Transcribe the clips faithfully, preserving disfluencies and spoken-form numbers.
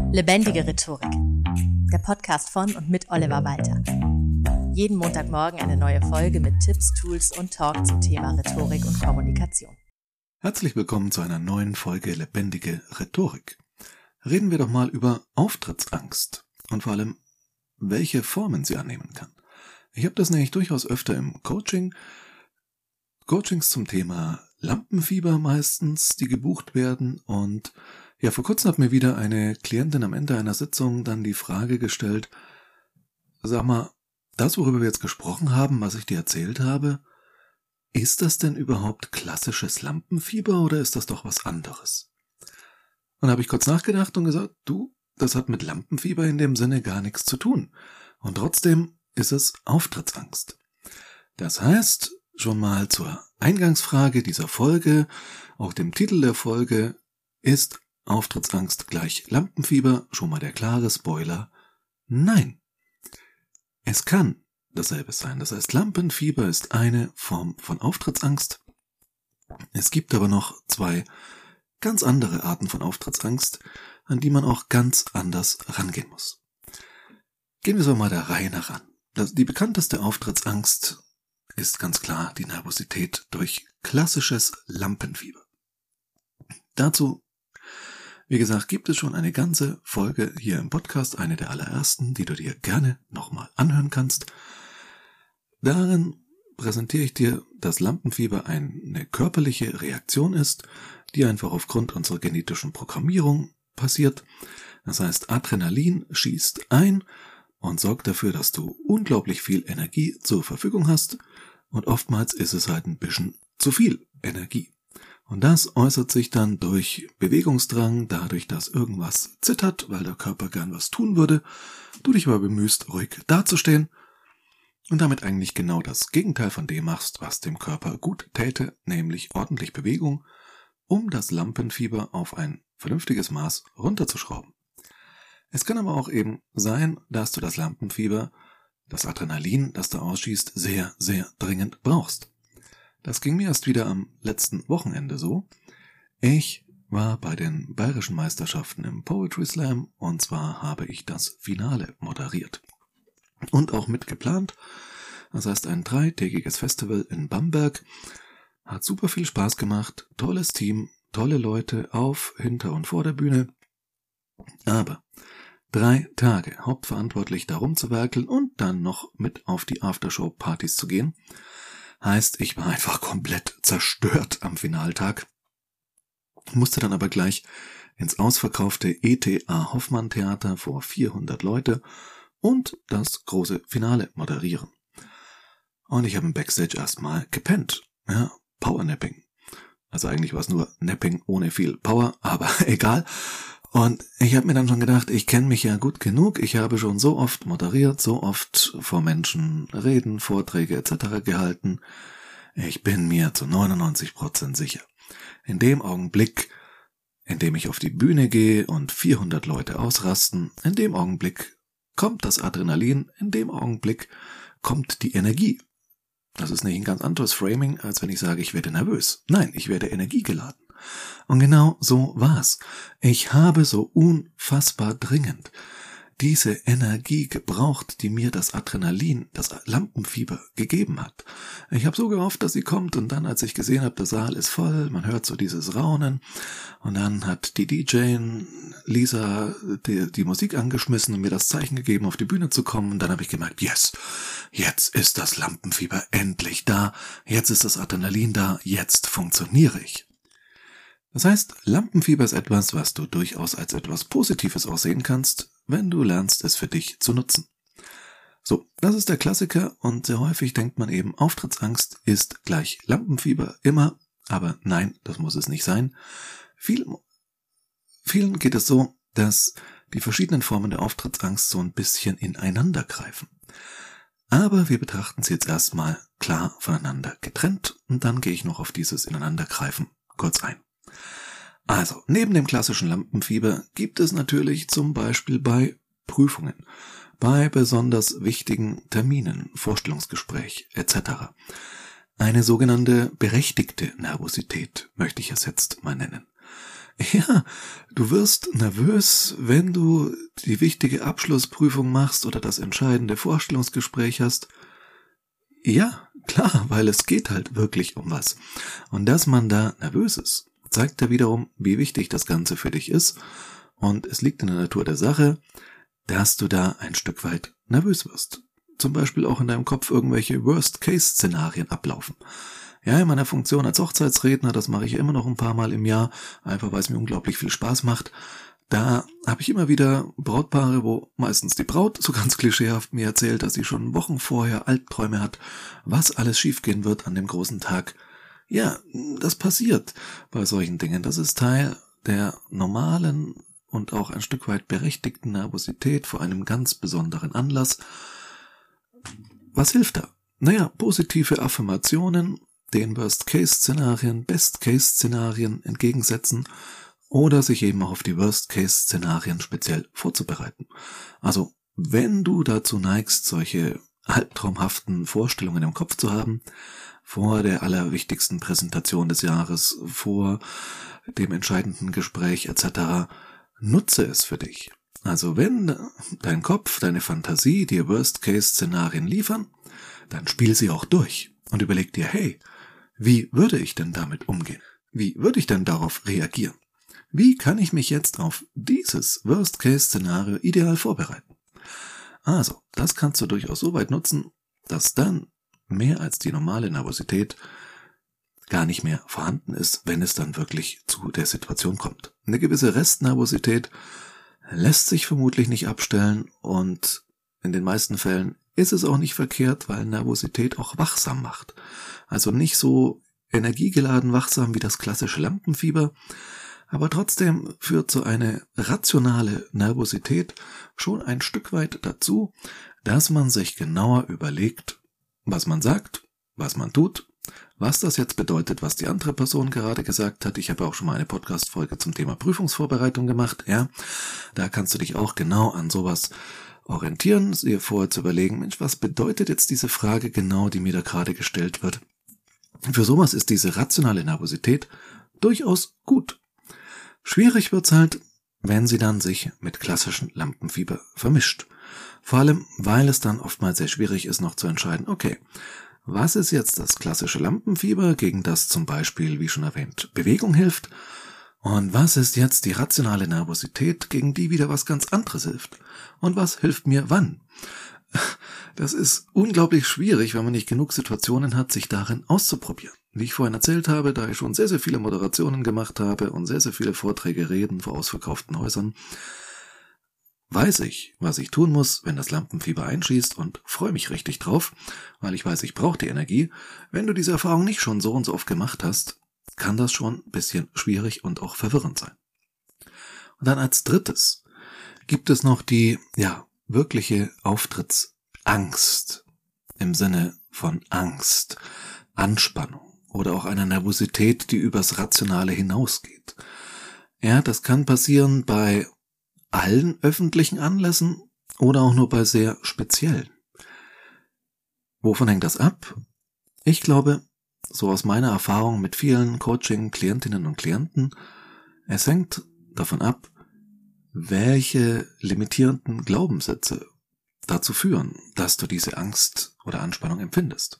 Lebendige Rhetorik. Der Podcast von und mit Oliver Walter. Jeden Montagmorgen eine neue Folge mit Tipps, Tools und Talk zum Thema Rhetorik und Kommunikation. Herzlich willkommen zu einer neuen Folge Lebendige Rhetorik. Reden wir doch mal über Auftrittsangst und vor allem, welche Formen sie annehmen kann. Ich habe das nämlich durchaus öfter im Coaching. Coachings zum Thema Lampenfieber meistens, die gebucht werden. Und ja, vor kurzem hat mir wieder eine Klientin am Ende einer Sitzung dann die Frage gestellt, sag mal, das, worüber wir jetzt gesprochen haben, was ich dir erzählt habe, ist das denn überhaupt klassisches Lampenfieber oder ist das doch was anderes? Und da habe ich kurz nachgedacht und gesagt, du, das hat mit Lampenfieber in dem Sinne gar nichts zu tun. Und trotzdem ist es Auftrittsangst. Das heißt, schon mal zur Eingangsfrage dieser Folge, auch dem Titel der Folge, ist Auftrittsangst gleich Lampenfieber, schon mal der klare Spoiler? Nein. Es kann dasselbe sein. Das heißt, Lampenfieber ist eine Form von Auftrittsangst. Es gibt aber noch zwei ganz andere Arten von Auftrittsangst, an die man auch ganz anders rangehen muss. Gehen wir so mal der Reihe nach an. Das, die bekannteste Auftrittsangst ist ganz klar die Nervosität durch klassisches Lampenfieber. Dazu, wie gesagt, gibt es schon eine ganze Folge hier im Podcast, eine der allerersten, die du dir gerne nochmal anhören kannst. Darin präsentiere ich dir, dass Lampenfieber eine körperliche Reaktion ist, die einfach aufgrund unserer genetischen Programmierung passiert. Das heißt, Adrenalin schießt ein und sorgt dafür, dass du unglaublich viel Energie zur Verfügung hast. Und oftmals ist es halt ein bisschen zu viel Energie. Und das äußert sich dann durch Bewegungsdrang, dadurch, dass irgendwas zittert, weil der Körper gern was tun würde, du dich aber bemühst, ruhig dazustehen und damit eigentlich genau das Gegenteil von dem machst, was dem Körper gut täte, nämlich ordentlich Bewegung, um das Lampenfieber auf ein vernünftiges Maß runterzuschrauben. Es kann aber auch eben sein, dass du das Lampenfieber, das Adrenalin, das du ausschießt, sehr, sehr dringend brauchst. Das ging mir erst wieder am letzten Wochenende so. Ich war bei den Bayerischen Meisterschaften im Poetry Slam und zwar habe ich das Finale moderiert und auch mitgeplant. Das heißt, ein dreitägiges Festival in Bamberg. Hat super viel Spaß gemacht, tolles Team, tolle Leute auf, hinter und vor der Bühne. Aber drei Tage hauptverantwortlich darum zu werkeln und dann noch mit auf die Aftershow-Partys zu gehen, heißt, ich war einfach komplett zerstört am Finaltag. Musste dann aber gleich ins ausverkaufte E T A Hoffmann Theater vor vierhundert Leute und das große Finale moderieren. Und ich habe im Backstage erstmal gepennt. Ja, Powernapping. Also eigentlich war es nur Napping ohne viel Power, aber egal. Und ich habe mir dann schon gedacht, ich kenne mich ja gut genug. Ich habe schon so oft moderiert, so oft vor Menschen Reden, Vorträge et cetera gehalten. Ich bin mir zu neunundneunzig Prozent sicher. In dem Augenblick, in dem ich auf die Bühne gehe und vierhundert Leute ausrasten, in dem Augenblick kommt das Adrenalin, in dem Augenblick kommt die Energie. Das ist nicht ein ganz anderes Framing, als wenn ich sage, ich werde nervös. Nein, ich werde energiegeladen. Und genau so war's. Ich habe so unfassbar dringend diese Energie gebraucht, die mir das Adrenalin, das Lampenfieber gegeben hat. Ich habe so gehofft, dass sie kommt und dann, als ich gesehen habe, der Saal ist voll, man hört so dieses Raunen und dann hat die D J Lisa die, die Musik angeschmissen und mir das Zeichen gegeben, auf die Bühne zu kommen und dann habe ich gemerkt, yes, jetzt ist das Lampenfieber endlich da, jetzt ist das Adrenalin da, jetzt funktioniere ich. Das heißt, Lampenfieber ist etwas, was du durchaus als etwas Positives auch sehen kannst, wenn du lernst, es für dich zu nutzen. So, das ist der Klassiker und sehr häufig denkt man eben, Auftrittsangst ist gleich Lampenfieber, immer, aber nein, das muss es nicht sein. Viel, vielen geht es so, dass die verschiedenen Formen der Auftrittsangst so ein bisschen ineinander greifen. Aber wir betrachten sie jetzt erstmal klar voneinander getrennt und dann gehe ich noch auf dieses Ineinandergreifen kurz ein. Also, neben dem klassischen Lampenfieber gibt es natürlich zum Beispiel bei Prüfungen, bei besonders wichtigen Terminen, Vorstellungsgespräch et cetera eine sogenannte berechtigte Nervosität, möchte ich es jetzt mal nennen. Ja, du wirst nervös, wenn du die wichtige Abschlussprüfung machst oder das entscheidende Vorstellungsgespräch hast. Ja, klar, weil es geht halt wirklich um was. Und dass man da nervös ist, zeigt ja wiederum, wie wichtig das Ganze für dich ist. Und es liegt in der Natur der Sache, dass du da ein Stück weit nervös wirst. Zum Beispiel auch in deinem Kopf irgendwelche Worst-Case-Szenarien ablaufen. Ja, in meiner Funktion als Hochzeitsredner, das mache ich immer noch ein paar Mal im Jahr, einfach weil es mir unglaublich viel Spaß macht. Da habe ich immer wieder Brautpaare, wo meistens die Braut so ganz klischeehaft mir erzählt, dass sie schon Wochen vorher Albträume hat, was alles schiefgehen wird an dem großen Tag. Ja, das passiert bei solchen Dingen. Das ist Teil der normalen und auch ein Stück weit berechtigten Nervosität vor einem ganz besonderen Anlass. Was hilft da? Naja, positive Affirmationen, den Worst-Case-Szenarien, Best-Case-Szenarien entgegensetzen oder sich eben auch auf die Worst-Case-Szenarien speziell vorzubereiten. Also, wenn du dazu neigst, solche albtraumhaften Vorstellungen im Kopf zu haben, vor der allerwichtigsten Präsentation des Jahres, vor dem entscheidenden Gespräch et cetera, nutze es für dich. Also wenn dein Kopf, deine Fantasie dir Worst-Case-Szenarien liefern, dann spiel sie auch durch und überleg dir, hey, wie würde ich denn damit umgehen? Wie würde ich denn darauf reagieren? Wie kann ich mich jetzt auf dieses Worst-Case-Szenario ideal vorbereiten? Also, das kannst du durchaus so weit nutzen, dass dann mehr als die normale Nervosität gar nicht mehr vorhanden ist, wenn es dann wirklich zu der Situation kommt. Eine gewisse Restnervosität lässt sich vermutlich nicht abstellen und in den meisten Fällen ist es auch nicht verkehrt, weil Nervosität auch wachsam macht. Also nicht so energiegeladen wachsam wie das klassische Lampenfieber, aber trotzdem führt so eine rationale Nervosität schon ein Stück weit dazu, dass man sich genauer überlegt, was man sagt, was man tut, was das jetzt bedeutet, was die andere Person gerade gesagt hat. Ich habe auch schon mal eine Podcast-Folge zum Thema Prüfungsvorbereitung gemacht. Ja, da kannst du dich auch genau an sowas orientieren, dir vorher zu überlegen, Mensch, was bedeutet jetzt diese Frage genau, die mir da gerade gestellt wird? Für sowas ist diese rationale Nervosität durchaus gut. Schwierig wird's halt, wenn sie dann sich mit klassischem Lampenfieber vermischt. Vor allem, weil es dann oftmals sehr schwierig ist, noch zu entscheiden, okay, was ist jetzt das klassische Lampenfieber, gegen das zum Beispiel, wie schon erwähnt, Bewegung hilft? Und was ist jetzt die rationale Nervosität, gegen die wieder was ganz anderes hilft? Und was hilft mir wann? Das ist unglaublich schwierig, wenn man nicht genug Situationen hat, sich darin auszuprobieren. Wie ich vorhin erzählt habe, da ich schon sehr, sehr viele Moderationen gemacht habe und sehr, sehr viele Vorträge, Reden vor ausverkauften Häusern, weiß ich, was ich tun muss, wenn das Lampenfieber einschießt und freue mich richtig drauf, weil ich weiß, ich brauche die Energie. Wenn du diese Erfahrung nicht schon so und so oft gemacht hast, kann das schon ein bisschen schwierig und auch verwirrend sein. Und dann als drittes gibt es noch die, ja, wirkliche Auftrittsangst im Sinne von Angst, Anspannung oder auch einer Nervosität, die übers Rationale hinausgeht. Ja, das kann passieren bei allen öffentlichen Anlässen oder auch nur bei sehr speziellen. Wovon hängt das ab? Ich glaube, so aus meiner Erfahrung mit vielen Coaching-Klientinnen und Klienten, es hängt davon ab, welche limitierenden Glaubenssätze dazu führen, dass du diese Angst oder Anspannung empfindest.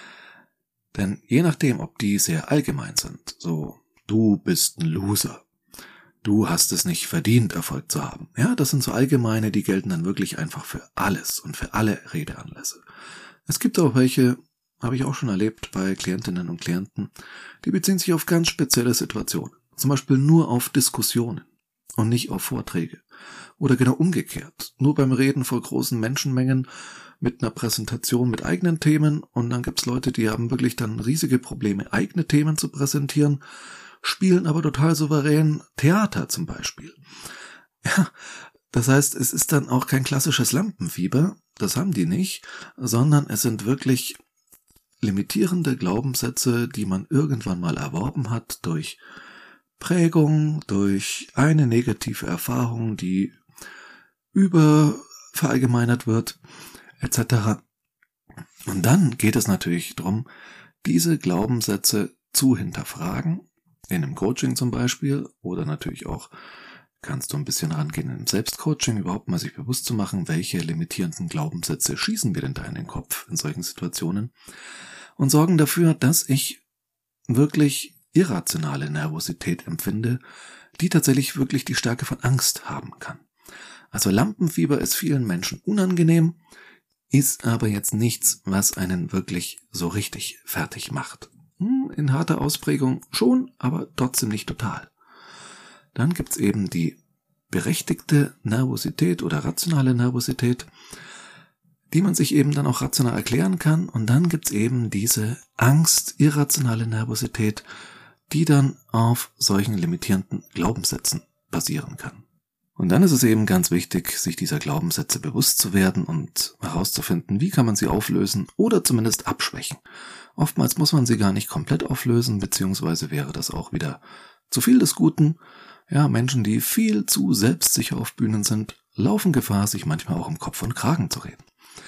Denn je nachdem, ob die sehr allgemein sind, so, du bist ein Loser, du hast es nicht verdient, Erfolg zu haben. Ja, das sind so allgemeine, die gelten dann wirklich einfach für alles und für alle Redeanlässe. Es gibt auch welche, habe ich auch schon erlebt bei Klientinnen und Klienten, die beziehen sich auf ganz spezielle Situationen. Zum Beispiel nur auf Diskussionen und nicht auf Vorträge. Oder genau umgekehrt. Nur beim Reden vor großen Menschenmengen mit einer Präsentation mit eigenen Themen und dann gibt's Leute, die haben wirklich dann riesige Probleme, eigene Themen zu präsentieren, spielen aber total souverän Theater zum Beispiel. Ja, das heißt, es ist dann auch kein klassisches Lampenfieber, das haben die nicht, sondern es sind wirklich limitierende Glaubenssätze, die man irgendwann mal erworben hat durch Prägung, durch eine negative Erfahrung, die überverallgemeinert wird, et cetera. Und dann geht es natürlich darum, diese Glaubenssätze zu hinterfragen, in einem Coaching zum Beispiel, oder natürlich auch kannst du ein bisschen rangehen im Selbstcoaching, überhaupt mal sich bewusst zu machen, welche limitierenden Glaubenssätze schießen wir denn da in den Kopf in solchen Situationen und sorgen dafür, dass ich wirklich irrationale Nervosität empfinde, die tatsächlich wirklich die Stärke von Angst haben kann. Also Lampenfieber ist vielen Menschen unangenehm, ist aber jetzt nichts, was einen wirklich so richtig fertig macht. In harter Ausprägung schon, aber trotzdem nicht total. Dann gibt's eben die berechtigte Nervosität oder rationale Nervosität, die man sich eben dann auch rational erklären kann. Und dann gibt's eben diese Angst, irrationale Nervosität, die dann auf solchen limitierenden Glaubenssätzen basieren kann. Und dann ist es eben ganz wichtig, sich dieser Glaubenssätze bewusst zu werden und herauszufinden, wie kann man sie auflösen oder zumindest abschwächen. Oftmals muss man sie gar nicht komplett auflösen, beziehungsweise wäre das auch wieder zu viel des Guten. Ja, Menschen, die viel zu selbstsicher auf Bühnen sind, laufen Gefahr, sich manchmal auch im Kopf und Kragen zu reden.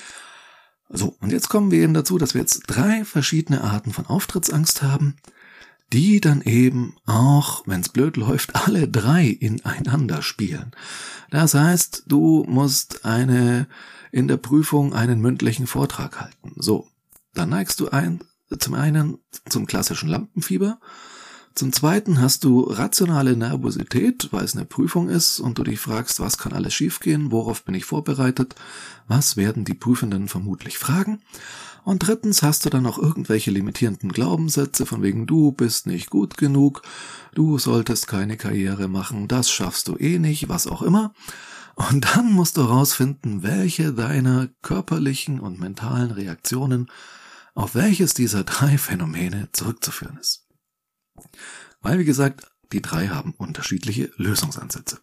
So, und jetzt kommen wir eben dazu, dass wir jetzt drei verschiedene Arten von Auftrittsangst haben, die dann eben auch, wenn es blöd läuft, alle drei ineinander spielen. Das heißt, du musst eine in der Prüfung einen mündlichen Vortrag halten. So, dann neigst du ein, zum einen zum klassischen Lampenfieber. Zum Zweiten hast du rationale Nervosität, weil es eine Prüfung ist und du dich fragst, was kann alles schiefgehen, worauf bin ich vorbereitet, was werden die Prüfenden vermutlich fragen. Und drittens hast du dann auch irgendwelche limitierenden Glaubenssätze, von wegen du bist nicht gut genug, du solltest keine Karriere machen, das schaffst du eh nicht, was auch immer. Und dann musst du herausfinden, welche deiner körperlichen und mentalen Reaktionen auf welches dieser drei Phänomene zurückzuführen ist. Weil, wie gesagt, die drei haben unterschiedliche Lösungsansätze.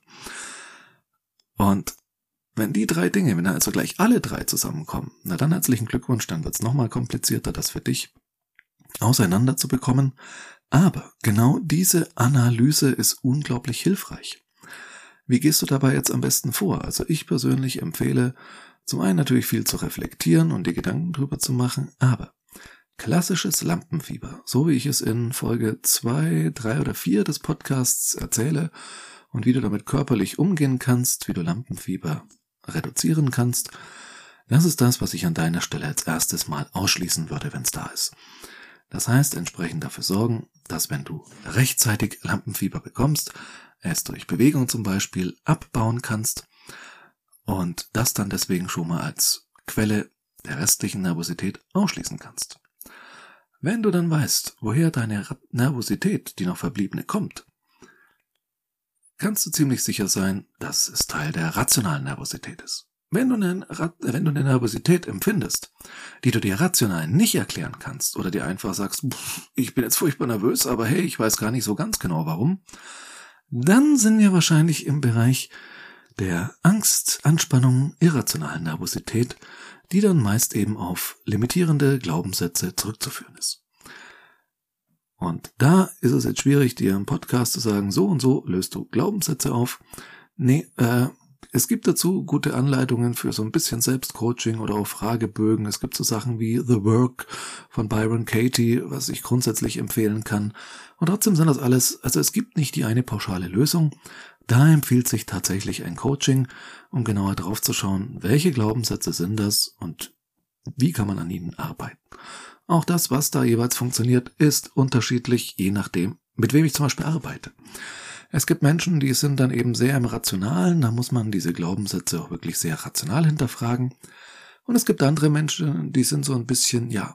Und wenn die drei Dinge, wenn also gleich alle drei zusammenkommen, na dann herzlichen Glückwunsch, dann wird's nochmal komplizierter, das für dich auseinander zu bekommen. Aber genau diese Analyse ist unglaublich hilfreich. Wie gehst du dabei jetzt am besten vor? Also ich persönlich empfehle, zum einen natürlich viel zu reflektieren und die Gedanken drüber zu machen, aber klassisches Lampenfieber, so wie ich es in Folge zwei, drei oder vier des Podcasts erzähle und wie du damit körperlich umgehen kannst, wie du Lampenfieber reduzieren kannst, das ist das, was ich an deiner Stelle als erstes mal ausschließen würde, wenn es da ist. Das heißt, entsprechend dafür sorgen, dass wenn du rechtzeitig Lampenfieber bekommst, es durch Bewegung zum Beispiel abbauen kannst und das dann deswegen schon mal als Quelle der restlichen Nervosität ausschließen kannst. Wenn du dann weißt, woher deine Nervosität, die noch verbliebene, kommt, kannst du ziemlich sicher sein, dass es Teil der rationalen Nervosität ist. Wenn du eine, wenn du eine Nervosität empfindest, die du dir rational nicht erklären kannst oder dir einfach sagst, ich bin jetzt furchtbar nervös, aber hey, ich weiß gar nicht so ganz genau warum, dann sind wir wahrscheinlich im Bereich der Angst, Anspannung, irrationalen Nervosität, die dann meist eben auf limitierende Glaubenssätze zurückzuführen ist. Und da ist es jetzt schwierig, dir im Podcast zu sagen, so und so löst du Glaubenssätze auf. Nee, äh, es gibt dazu gute Anleitungen für so ein bisschen Selbstcoaching oder auch Fragebögen. Es gibt so Sachen wie The Work von Byron Katie, was ich grundsätzlich empfehlen kann. Und trotzdem sind das alles, also es gibt nicht die eine pauschale Lösung. Da empfiehlt sich tatsächlich ein Coaching, um genauer drauf zu schauen, welche Glaubenssätze sind das und wie kann man an ihnen arbeiten. Auch das, was da jeweils funktioniert, ist unterschiedlich, je nachdem, mit wem ich zum Beispiel arbeite. Es gibt Menschen, die sind dann eben sehr im Rationalen, da muss man diese Glaubenssätze auch wirklich sehr rational hinterfragen. Und es gibt andere Menschen, die sind so ein bisschen, ja,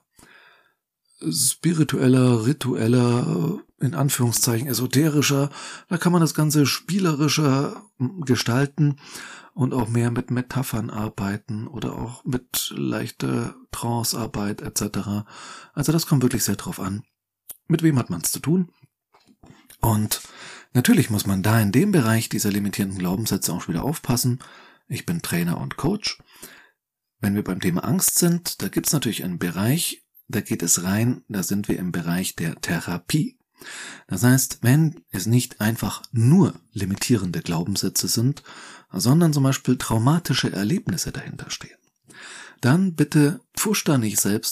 spiritueller, ritueller, in Anführungszeichen esoterischer. Da kann man das Ganze spielerischer gestalten und auch mehr mit Metaphern arbeiten oder auch mit leichter Trancearbeit et cetera. Also das kommt wirklich sehr drauf an, mit wem hat man es zu tun. Und natürlich muss man da in dem Bereich dieser limitierenden Glaubenssätze auch wieder aufpassen. Ich bin Trainer und Coach. Wenn wir beim Thema Angst sind, da gibt es natürlich einen Bereich, da geht es rein, da sind wir im Bereich der Therapie. Das heißt, wenn es nicht einfach nur limitierende Glaubenssätze sind, sondern zum Beispiel traumatische Erlebnisse dahinter stehen, dann bitte pfusch da nicht selbst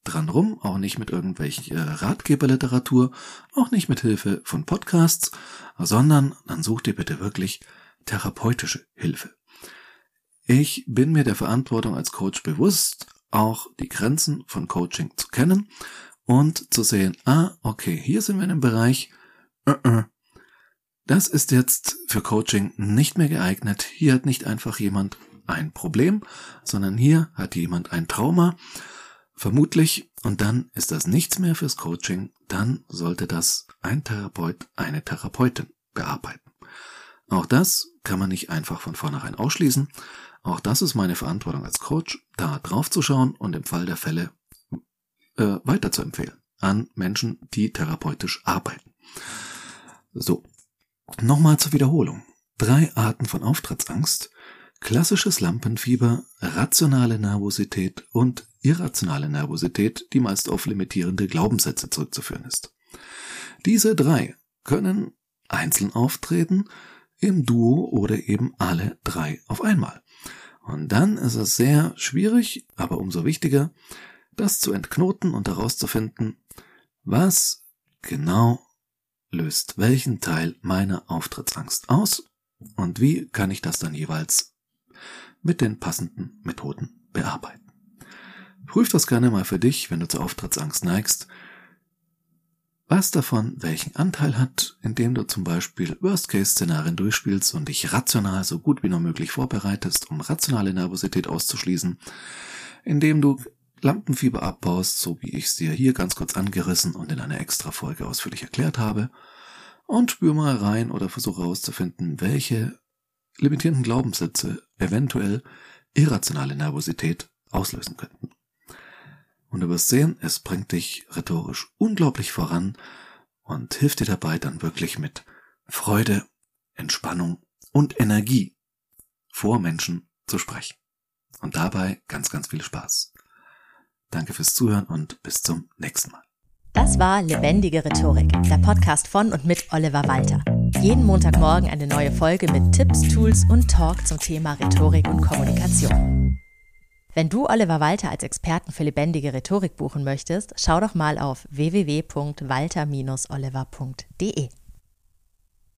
dran rum, auch nicht mit irgendwelchen Ratgeberliteratur, auch nicht mit Hilfe von Podcasts, sondern dann such dir bitte wirklich therapeutische Hilfe. Ich bin mir der Verantwortung als Coach bewusst, auch die Grenzen von Coaching zu kennen und zu sehen, ah, okay, hier sind wir in einem Bereich, uh-uh, das ist jetzt für Coaching nicht mehr geeignet. Hier hat nicht einfach jemand ein Problem, sondern hier hat jemand ein Trauma, vermutlich, und dann ist das nichts mehr fürs Coaching, dann sollte das ein Therapeut, eine Therapeutin bearbeiten. Auch das kann man nicht einfach von vornherein ausschließen. Auch das ist meine Verantwortung als Coach, da drauf zu schauen und im Fall der Fälle äh, weiterzuempfehlen an Menschen, die therapeutisch arbeiten. So, nochmal zur Wiederholung. Drei Arten von Auftrittsangst: klassisches Lampenfieber, rationale Nervosität und irrationale Nervosität, die meist auf limitierende Glaubenssätze zurückzuführen ist. Diese drei können einzeln auftreten, im Duo oder eben alle drei auf einmal. Und dann ist es sehr schwierig, aber umso wichtiger, das zu entknoten und herauszufinden, was genau löst welchen Teil meiner Auftrittsangst aus und wie kann ich das dann jeweils mit den passenden Methoden bearbeiten. Prüf das gerne mal für dich, wenn du zur Auftrittsangst neigst, was davon welchen Anteil hat, indem du zum Beispiel Worst-Case-Szenarien durchspielst und dich rational so gut wie nur möglich vorbereitest, um rationale Nervosität auszuschließen, indem du Lampenfieber abbaust, so wie ich es dir hier ganz kurz angerissen und in einer extra Folge ausführlich erklärt habe, und spür mal rein oder versuche herauszufinden, welche limitierenden Glaubenssätze eventuell irrationale Nervosität auslösen könnten. Und du wirst sehen, es bringt dich rhetorisch unglaublich voran und hilft dir dabei dann wirklich mit Freude, Entspannung und Energie vor Menschen zu sprechen. Und dabei ganz, ganz viel Spaß. Danke fürs Zuhören und bis zum nächsten Mal. Das war Lebendige Rhetorik, der Podcast von und mit Oliver Walter. Jeden Montagmorgen eine neue Folge mit Tipps, Tools und Talk zum Thema Rhetorik und Kommunikation. Wenn du Oliver Walter als Experten für lebendige Rhetorik buchen möchtest, schau doch mal auf w w w punkt walter Bindestrich oliver punkt de.